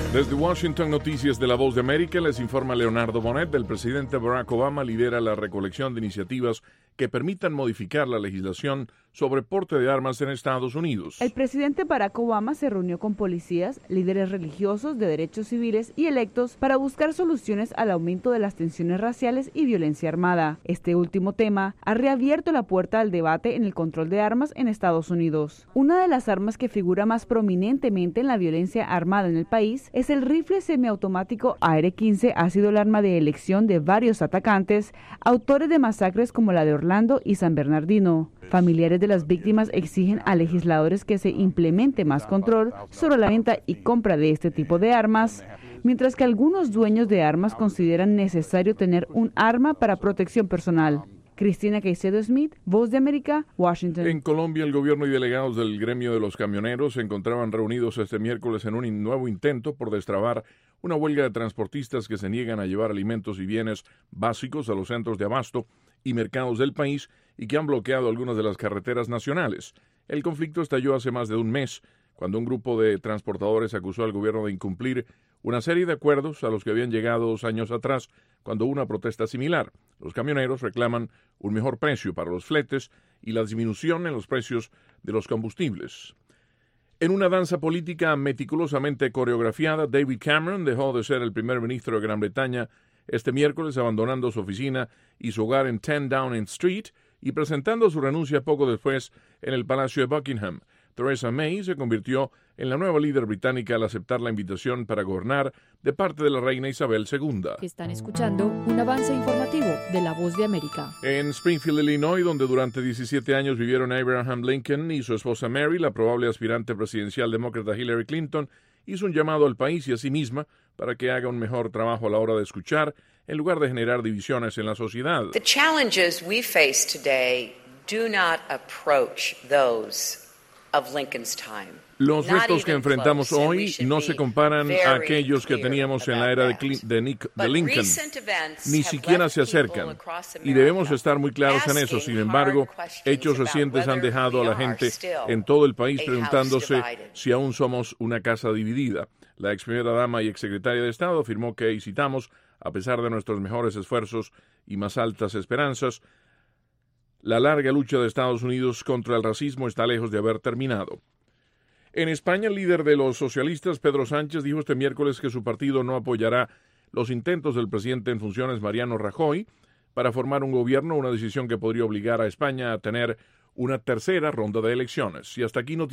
Desde Washington, Noticias de la Voz de América, les informa Leonardo Bonet. El presidente Barack Obama lidera la recolección de iniciativas que permitan modificar la legislación sobre porte de armas en Estados Unidos. El presidente Barack Obama se reunió con policías, líderes religiosos de derechos civiles y electos para buscar soluciones al aumento de las tensiones raciales y violencia armada. Este último tema ha reabierto la puerta al debate en el control de armas en Estados Unidos. Una de las armas que figura más prominentemente en la violencia armada en el país es el rifle semiautomático AR-15. Ha sido el arma de elección de varios atacantes, autores de masacres como la de Orlando y San Bernardino. Familiares de las víctimas exigen a legisladores que se implemente más control sobre la venta y compra de este tipo de armas, mientras que algunos dueños de armas consideran necesario tener un arma para protección personal. Cristina Caicedo Smith, Voz de América, Washington. En Colombia, el gobierno y delegados del gremio de los camioneros se encontraban reunidos este miércoles en un nuevo intento por destrabar una huelga de transportistas que se niegan a llevar alimentos y bienes básicos a los centros de abasto y mercados del país y que han bloqueado algunas de las carreteras nacionales. El conflicto estalló hace más de un mes, cuando un grupo de transportadores acusó al gobierno de incumplir una serie de acuerdos a los que habían llegado 2 años atrás, cuando hubo una protesta similar. Los camioneros reclaman un mejor precio para los fletes y la disminución en los precios de los combustibles. En una danza política meticulosamente coreografiada, David Cameron dejó de ser el primer ministro de Gran Bretaña este miércoles, abandonando su oficina y su hogar en 10 Downing Street y presentando su renuncia poco después en el Palacio de Buckingham. Theresa May se convirtió en la nueva líder británica al aceptar la invitación para gobernar de parte de la reina Isabel II. Están escuchando un avance informativo de La Voz de América. En Springfield, Illinois, donde durante 17 años vivieron Abraham Lincoln y su esposa Mary, la probable aspirante presidencial demócrata Hillary Clinton hizo un llamado al país y a sí misma para que haga un mejor trabajo a la hora de escuchar en lugar de generar divisiones en la sociedad. The challenges we face today do not approach those of Lincoln's time. Los retos que enfrentamos hoy no se comparan a aquellos que teníamos en la era de Lincoln, ni siquiera se acercan, y debemos estar muy claros en eso. Sin embargo, hechos recientes han dejado a la gente en todo el país preguntándose si aún somos una casa dividida. La ex primera dama y exsecretaria de Estado afirmó que, y citamos, a pesar de nuestros mejores esfuerzos y más altas esperanzas, la larga lucha de Estados Unidos contra el racismo está lejos de haber terminado. En España, el líder de los socialistas, Pedro Sánchez, dijo este miércoles que su partido no apoyará los intentos del presidente en funciones, Mariano Rajoy, para formar un gobierno, una decisión que podría obligar a España a tener una tercera ronda de elecciones. Y hasta aquí